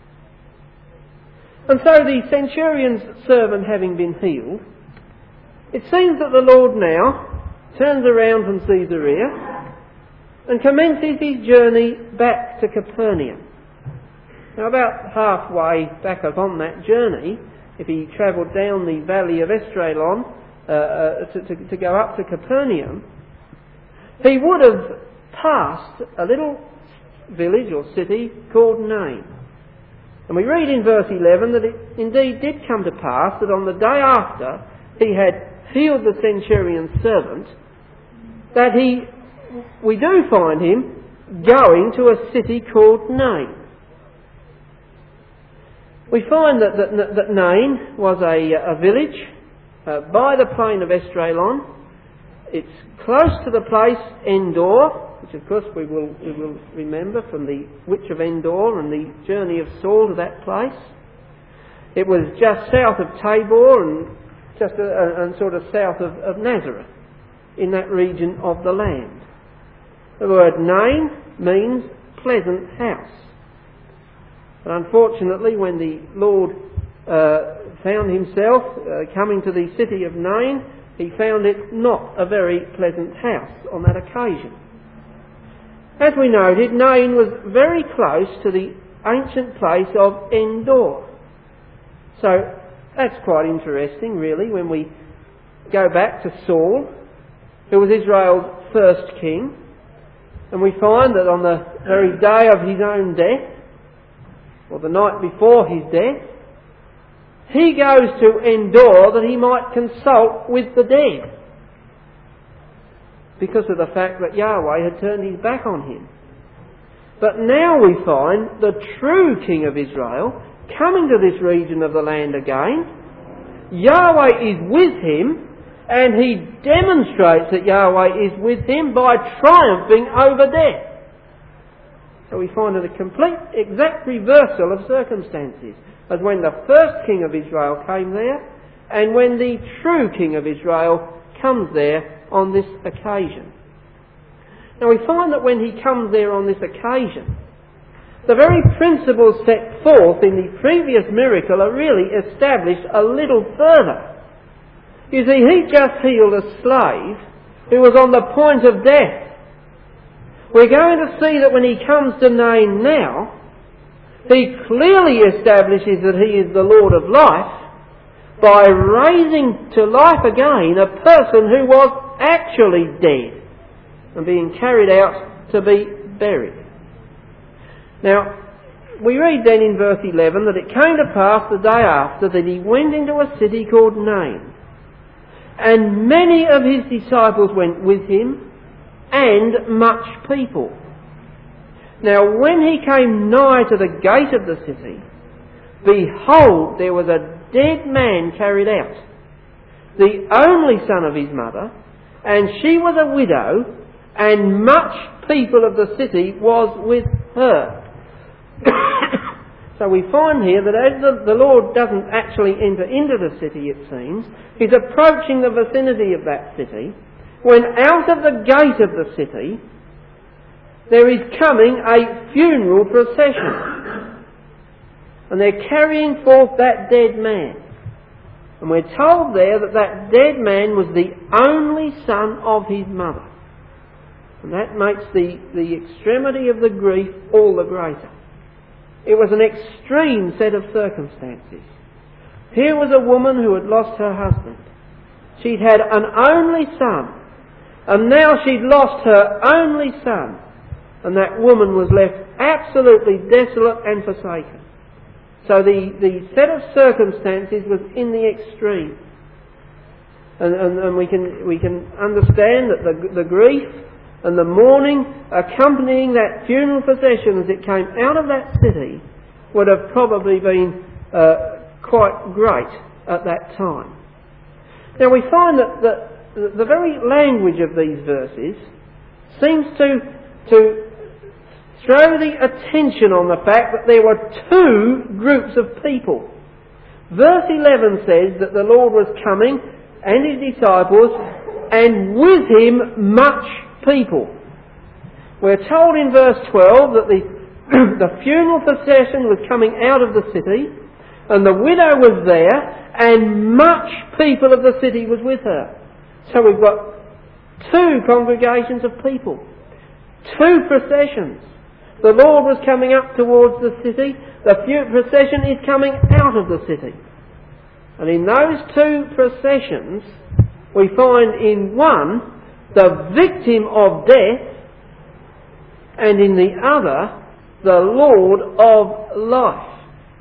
S1: And so the centurion's servant having been healed, it seems that the Lord now turns around from Caesarea and commences his journey back to Capernaum. Now about halfway back upon that journey, if he travelled down the valley of Esdraelon to go up to Capernaum, he would have passed a little village or city called Nain. And we read in verse 11 that it indeed did come to pass that on the day after he had healed the centurion's servant, that we do find him going to a city called Nain. We find that Nain was a village by the plain of Esdraelon. It's close to the place Endor, which of course we will remember from the Witch of Endor and the journey of Saul to that place. It was just south of Tabor and sort of south of Nazareth, in that region of the land. The word Nain means pleasant house. But unfortunately, when the Lord found himself coming to the city of Nain, he found it not a very pleasant house on that occasion. As we noted, Nain was very close to the ancient place of Endor. So that's quite interesting, really, when we go back to Saul, who was Israel's first king, and we find that on the very day of his own death, or the night before his death, he goes to Endor that he might consult with the dead, because of the fact that Yahweh had turned his back on him. But now we find the true king of Israel coming to this region of the land again. Yahweh is with him, and he demonstrates that Yahweh is with him by triumphing over death. So we find it a complete, exact reversal of circumstances as when the first king of Israel came there and when the true king of Israel comes there on this occasion. Now we find that when he comes there on this occasion, the very principles set forth in the previous miracle are really established a little further. You see, he just healed a slave who was on the point of death. We're going to see that when he comes to Nain now, he clearly establishes that he is the Lord of life by raising to life again a person who was actually dead and being carried out to be buried. Now, we read then in verse 11 that it came to pass the day after that he went into a city called Nain, and many of his disciples went with him, and much people. Now when he came nigh to the gate of the city, behold, there was a dead man carried out, the only son of his mother, and she was a widow, and much people of the city was with her. So we find here that as the Lord doesn't actually enter into the city, it seems, he's approaching the vicinity of that city, when out of the gate of the city there is coming a funeral procession. And they're carrying forth that dead man. And we're told there that that dead man was the only son of his mother. And that makes the extremity of the grief all the greater. It was an extreme set of circumstances. Here was a woman who had lost her husband. She'd had an only son, and now she'd lost her only son, and that woman was left absolutely desolate and forsaken. So the set of circumstances was in the extreme. And we can understand that the grief and the mourning accompanying that funeral procession as it came out of that city would have probably been quite great at that time. Now we find that the very language of these verses seems to throw the attention on the fact that there were two groups of people. Verse 11 says that the Lord was coming and his disciples, and with him much people. We're told in verse 12 that the funeral procession was coming out of the city, and the widow was there, and much people of the city was with her. So we've got two congregations of people, two processions. The Lord was coming up towards the city, the procession is coming out of the city. And in those two processions, we find in one the victim of death, and in the other the Lord of life.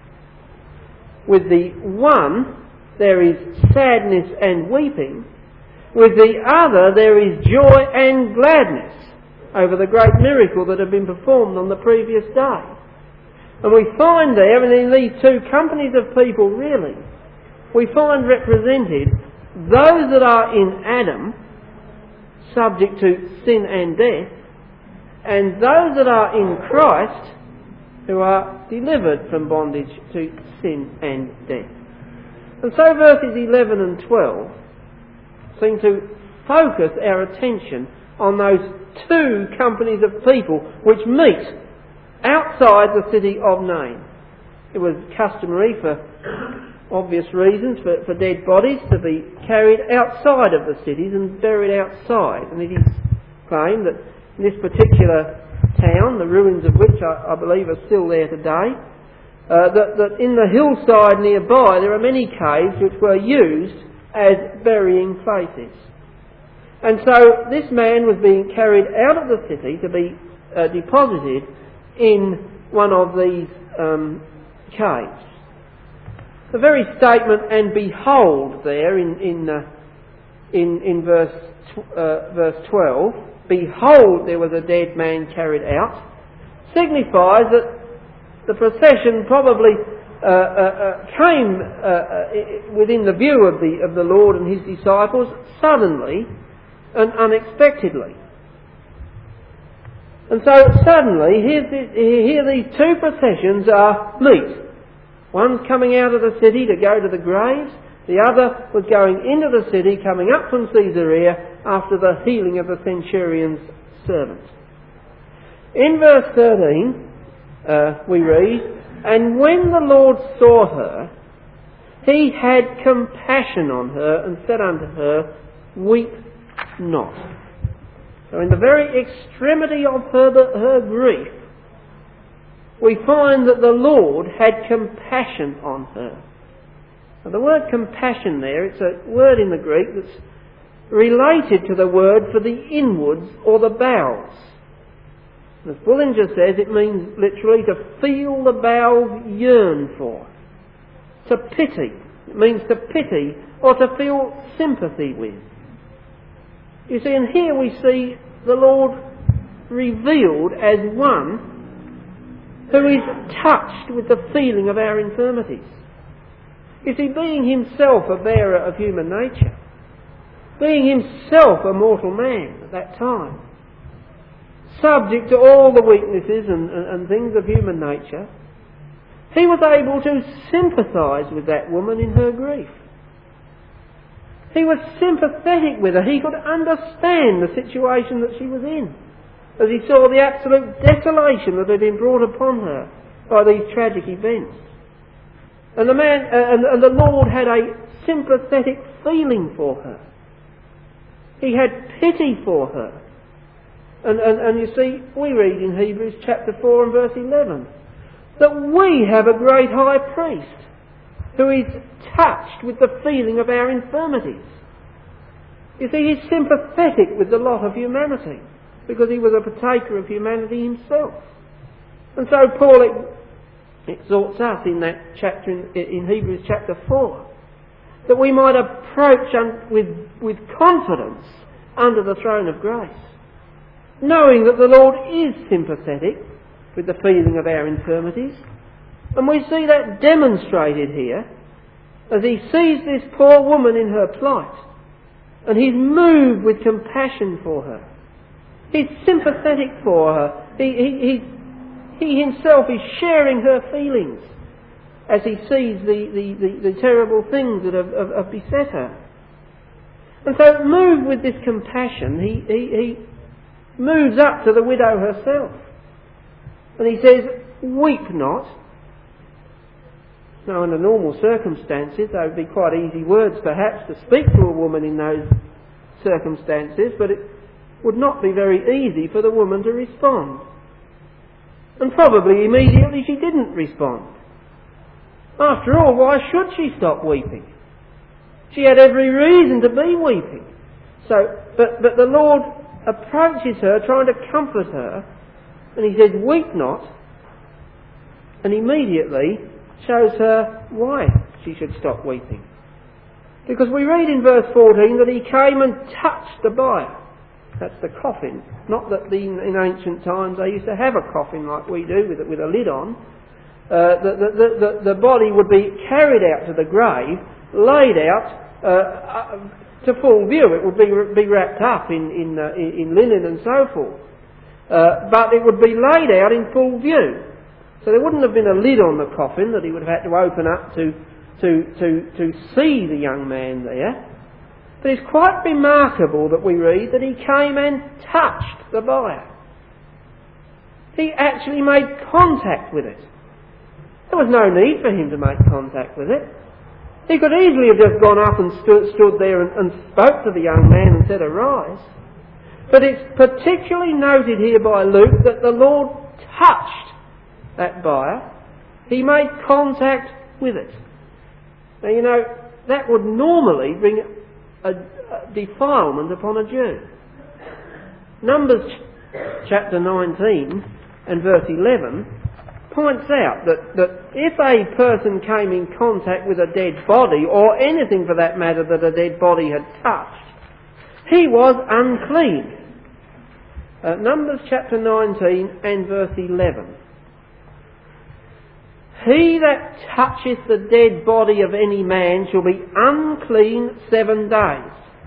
S1: With the one there is sadness and weeping, with the other there is joy and gladness over the great miracle that had been performed on the previous day. And we find there, and in these two companies of people really, we find represented those that are in Adam, subject to sin and death, and those that are in Christ, who are delivered from bondage to sin and death. And so verses 11 and 12 seem to focus our attention on those two companies of people which meet outside the city of Nain. It was customary, for obvious reasons, for dead bodies to be carried outside of the cities and buried outside. And it is claimed that in this particular town, the ruins of which I believe are still there today, that in the hillside nearby there are many caves which were used as burying places. And so this man was being carried out of the city to be deposited in one of these caves. The very statement "and behold" there in verse 12, "Behold, there was a dead man carried out," signifies that the procession probably came within the view of the Lord and his disciples suddenly and unexpectedly. And so suddenly, here these two processions meet. One's coming out of the city to go to the graves, the other was going into the city, coming up from Caesarea after the healing of the centurion's servant. In verse 13, we read, "And when the Lord saw her, he had compassion on her and said unto her, Weep not." So in the very extremity of her grief, we find that the Lord had compassion on her. Now the word compassion there, it's a word in the Greek that's related to the word for the inwards or the bowels. As Bullinger says, it means literally to feel the bowels yearn for. To pity. It means to pity or to feel sympathy with. You see, and here we see the Lord revealed as one who is touched with the feeling of our infirmities. You see, being himself a bearer of human nature, being himself a mortal man at that time, subject to all the weaknesses and things of human nature, he was able to sympathise with that woman in her grief. He was sympathetic with her. He could understand the situation that she was in. as he saw the absolute desolation that had been brought upon her by these tragic events. And the Lord had a sympathetic feeling for her. He had pity for her. And you see, we read in Hebrews chapter 4 and verse 11 that we have a great high priest who is touched with the feeling of our infirmities. You see, he's sympathetic with the lot of humanity because he was a partaker of humanity himself. And so Paul exhorts us in that chapter in Hebrews chapter 4 that we might approach with confidence under the throne of grace, knowing that the Lord is sympathetic with the feeling of our infirmities. And we see that demonstrated here as he sees this poor woman in her plight and he's moved with compassion for her. He's sympathetic for her. He himself is sharing her feelings as he sees the terrible things that have beset her. And so, moved with this compassion, he moves up to the widow herself. And he says, "Weep not." Now, under normal circumstances, they would be quite easy words perhaps to speak to a woman in those circumstances, but it would not be very easy for the woman to respond. And probably immediately she didn't respond. After all, why should she stop weeping? She had every reason to be weeping. But the Lord approaches her trying to comfort her, and he says, "Weep not," and immediately shows her why she should stop weeping. Because we read in verse 14 that he came and touched the bier. That's the coffin. Not that in ancient times they used to have a coffin like we do with a lid on. The body would be carried out to the grave, laid out to full view. It would be wrapped up in linen and so forth. But it would be laid out in full view. So there wouldn't have been a lid on the coffin that he would have had to open up to see the young man there. But it's quite remarkable that we read that he came and touched the bier. He actually made contact with it. There was no need for him to make contact with it. He could easily have just gone up and stood there and spoke to the young man and said, "Arise." But it's particularly noted here by Luke that the Lord touched that bier. He made contact with it. Now, you know, that would normally bring a defilement upon a Jew. Numbers chapter 19 and verse 11 points out that if a person came in contact with a dead body, or anything for that matter that a dead body had touched, he was unclean. Numbers chapter 19 and verse 11. "He that toucheth the dead body of any man shall be unclean 7 days.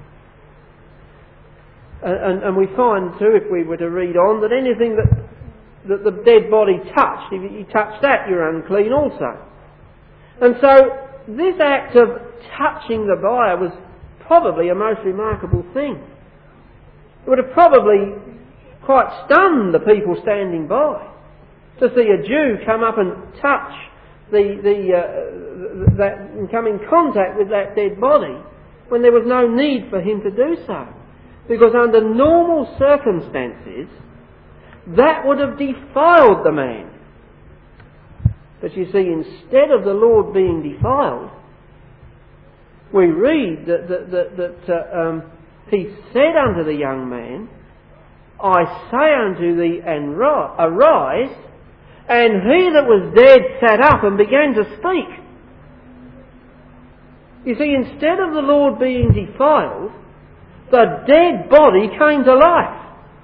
S1: And we find too, if we were to read on, that anything that the dead body touched, if you touch that, you're unclean also. And so this act of touching the bier was probably a most remarkable thing. It would have probably quite stunned the people standing by to see a Jew come up and touch that and come in contact with that dead body when there was no need for him to do so. Because under normal circumstances, that would have defiled the man. But you see, instead of the Lord being defiled, we read that he said unto the young man, "I say unto thee, and arise," and he that was dead sat up and began to speak. You see, instead of the Lord being defiled, the dead body came to life.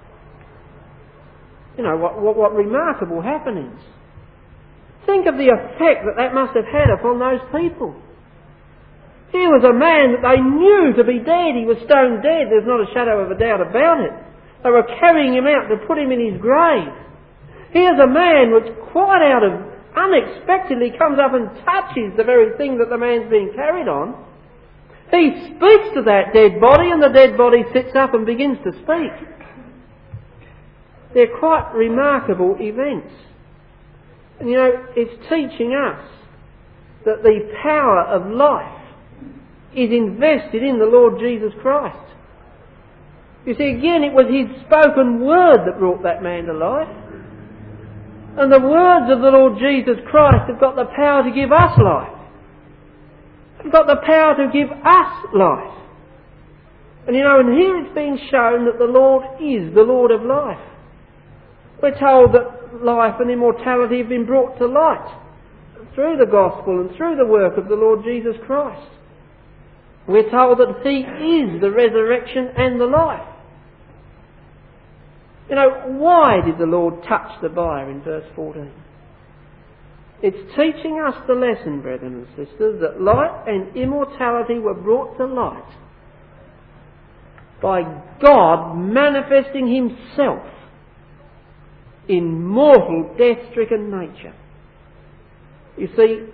S1: You know, what remarkable happenings. Think of the effect that must have had upon those people. Here was a man that they knew to be dead. He was stone dead. There's not a shadow of a doubt about it. They were carrying him out to put him in his grave. Here's a man which quite unexpectedly comes up and touches the very thing that the man's being carried on. He speaks to that dead body, and the dead body sits up and begins to speak. They're quite remarkable events. And you know, it's teaching us that the power of life is invested in the Lord Jesus Christ. You see, again, it was His spoken word that brought that man to life. And the words of the Lord Jesus Christ have got the power to give us life. They've got the power to give us life. And you know, and here it's being shown that the Lord is the Lord of life. We're told that life and immortality have been brought to light through the gospel and through the work of the Lord Jesus Christ. We're told that He is the resurrection and the life. You know, why did the Lord touch the buyer in verse 14? It's teaching us the lesson, brethren and sisters, that light and immortality were brought to light by God manifesting Himself in mortal, death-stricken nature. You see,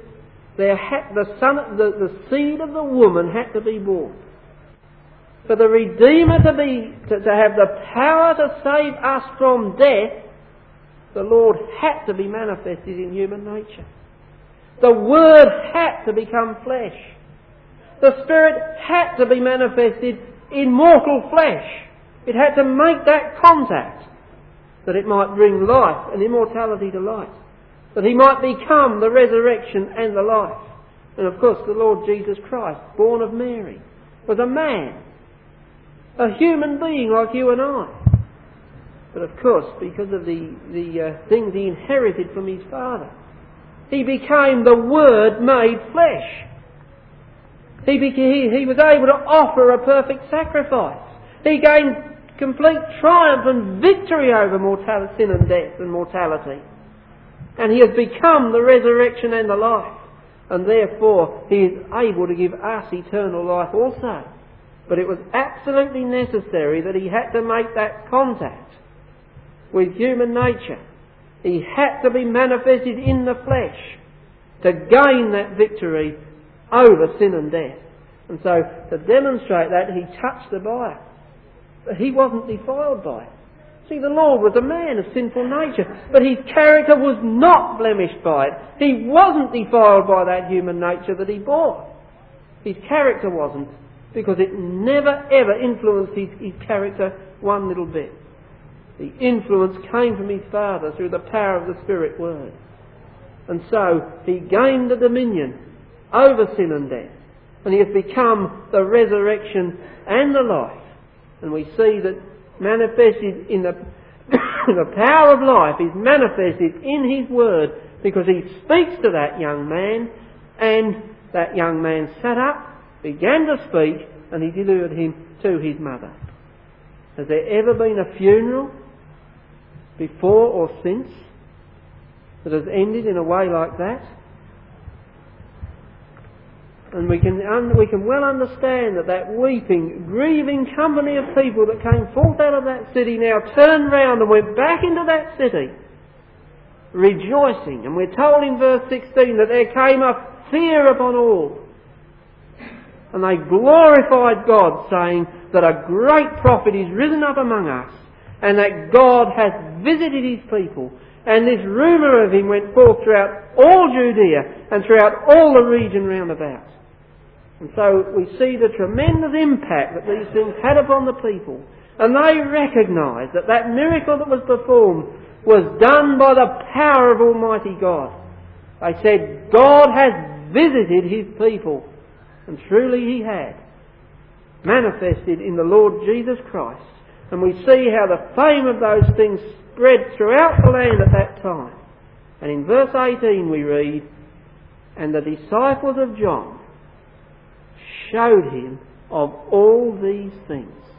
S1: the seed of the woman had to be born. For the Redeemer to have the power to save us from death, the Lord had to be manifested in human nature. The Word had to become flesh. The Spirit had to be manifested in mortal flesh. It had to make that contact that it might bring life and immortality to light. That He might become the resurrection and the life. And of course the Lord Jesus Christ, born of Mary, was a man. A human being like you and I. But of course, because of the things He inherited from His Father, He became the Word made flesh. He was able to offer a perfect sacrifice. He gained complete triumph and victory over sin and death and mortality. And He has become the resurrection and the life. And therefore He is able to give us eternal life also. But it was absolutely necessary that He had to make that contact with human nature. He had to be manifested in the flesh to gain that victory over sin and death. And so, to demonstrate that, He touched the buyer. But he wasn't defiled by it. See, the Lord was a man of sinful nature, but His character was not blemished by it. He wasn't defiled by that human nature that He bore. His character wasn't, because it never ever influenced his character one little bit. The influence came from His Father through the power of the Spirit Word. And so He gained the dominion over sin and death. And He has become the resurrection and the life. And we see that manifested in the power of life is manifested in His Word, because He speaks to that young man, and that young man sat up, began to speak, and He delivered him to his mother. Has there ever been a funeral before or since that has ended in a way like that? And we can well understand that weeping, grieving company of people that came forth out of that city now turned round and went back into that city, rejoicing. And we're told in verse 16 that there came a fear upon all. And they glorified God, saying that a great prophet is risen up among us, and that God hath visited His people. And this rumour of Him went forth throughout all Judea and throughout all the region round about. And so we see the tremendous impact that these things had upon the people. And they recognised that that miracle that was performed was done by the power of Almighty God. They said, God has visited His people. And truly He had, manifested in the Lord Jesus Christ. And we see how the fame of those things spread throughout the land at that time. And in verse 18 we read, and the disciples of John showed him of all these things.